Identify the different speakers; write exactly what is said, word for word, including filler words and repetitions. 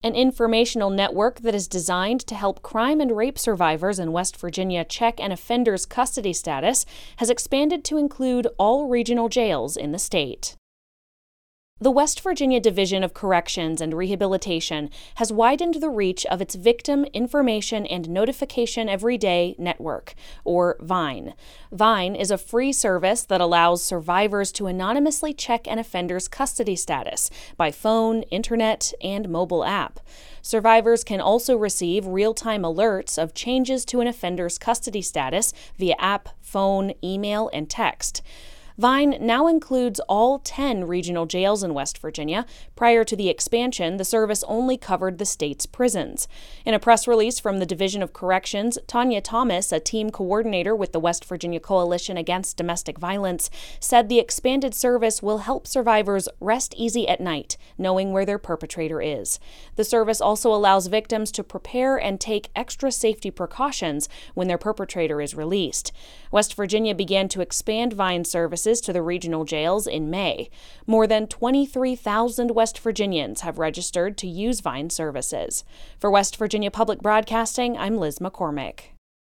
Speaker 1: an informational network that is designed to help crime and rape survivors in West Virginia check an offender's custody status, has expanded to include all regional jails in the state. The West Virginia Division of Corrections and Rehabilitation has widened the reach of its Victim Information and Notification Everyday Network, or VINE. VINE is a free service that allows survivors to anonymously check an offender's custody status by phone, internet, and mobile app. Survivors can also receive real-time alerts of changes to an offender's custody status via app, phone, email, and text. VINE now includes all ten regional jails in West Virginia. Prior to the expansion, the service only covered the state's prisons. In a press release from the Division of Corrections, Tanya Thomas, a team coordinator with the West Virginia Coalition Against Domestic Violence, said the expanded service will help survivors rest easy at night, knowing where their perpetrator is. The service also allows victims to prepare and take extra safety precautions when their perpetrator is released. West Virginia began to expand VINE services to the regional jails in May. More than twenty-three thousand West Virginians have registered to use VINE services. For West Virginia Public Broadcasting, I'm Liz McCormick.